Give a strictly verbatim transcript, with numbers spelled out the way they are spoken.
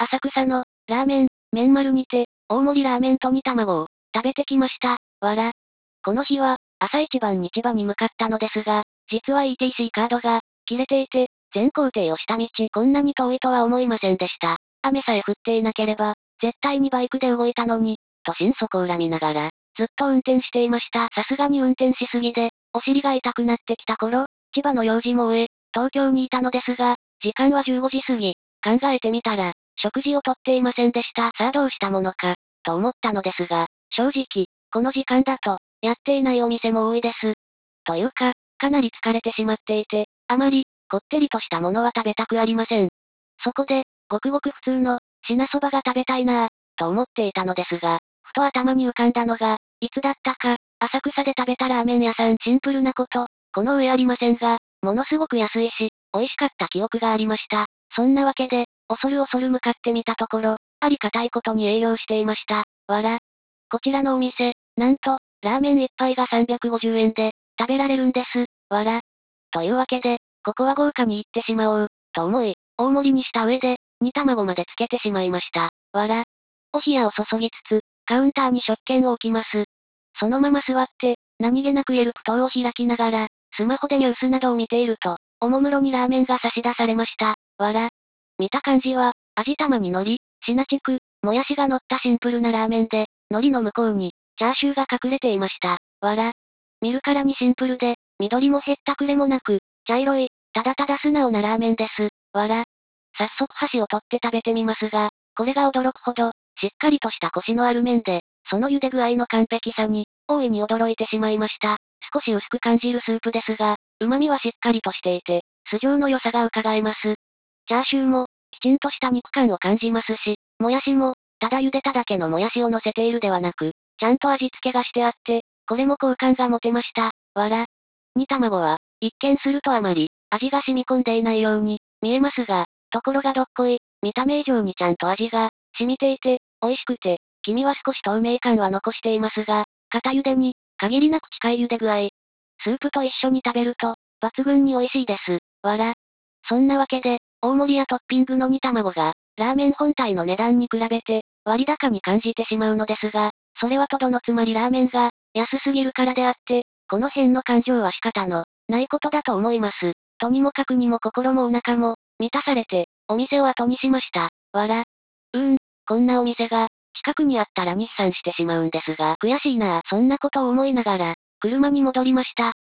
浅草の、ラーメン、麺丸にて、大盛りラーメンと煮卵を、食べてきました。わら。この日は、朝一番に千葉に向かったのですが、実は イーティーシー カードが、切れていて、全行程をした道こんなに遠いとは思いませんでした。雨さえ降っていなければ、絶対にバイクで動いたのに、と心底恨みながら、ずっと運転していました。さすがに運転しすぎで、お尻が痛くなってきた頃、千葉の用事も終え、東京にいたのですが、時間はじゅうごじ過ぎ。考えてみたら、食事をとっていませんでした。さあどうしたものか、と思ったのですが、正直、この時間だと、やっていないお店も多いです。というか、かなり疲れてしまっていて、あまり、こってりとしたものは食べたくありません。そこで、ごくごく普通の、品そばが食べたいなぁ、と思っていたのですが、ふと頭に浮かんだのが、いつだったか、浅草で食べたラーメン屋さんシンプルなこと、この上ありませんが、ものすごく安いし、美味しかった記憶がありました。そんなわけで、恐る恐る向かってみたところ、ありがたいことに営業していました。わら。こちらのお店、なんと、ラーメン一杯がさんびゃくごじゅうえんで、食べられるんです。わら。というわけで、ここは豪華に行ってしまおう、と思い、大盛りにした上で、煮卵までつけてしまいました。わら。お冷やを注ぎつつ、カウンターに食券を置きます。そのまま座って、何気なくエルプ等を開きながら、スマホでニュースなどを見ていると、おもむろにラーメンが差し出されました。わら。見た感じは、味玉に海苔、シナチク、もやしが乗ったシンプルなラーメンで、海苔の向こうに、チャーシューが隠れていました。わら。見るからにシンプルで、緑もへったくれもなく、茶色い、ただただ素直なラーメンです。わら。早速箸を取って食べてみますが、これが驚くほど、しっかりとしたコシのある麺で、その茹で具合の完璧さに、大いに驚いてしまいました。少し薄く感じるスープですが、旨味はしっかりとしていて、素性の良さが伺えます。チャーシューも、きちんとした肉感を感じますし、もやしも、ただ茹でただけのもやしを乗せているではなく、ちゃんと味付けがしてあって、これも好感が持てました。わら。煮卵は、一見するとあまり、味が染み込んでいないように、見えますが、ところがどっこい、見た目以上にちゃんと味が、染みていて、美味しくて、黄身は少し透明感は残していますが、片茹でに、限りなく近い茹で具合。スープと一緒に食べると、抜群に美味しいです。わら。そんなわけで、大盛りやトッピングの煮卵が、ラーメン本体の値段に比べて、割高に感じてしまうのですが、それはとどのつまりラーメンが、安すぎるからであって、この辺の感情は仕方の、ないことだと思います。とにもかくにも心もお腹も、満たされて、お店を後にしました。わら。うーん、こんなお店が、近くにあったら日産してしまうんですが、悔しいなぁ、そんなことを思いながら、車に戻りました。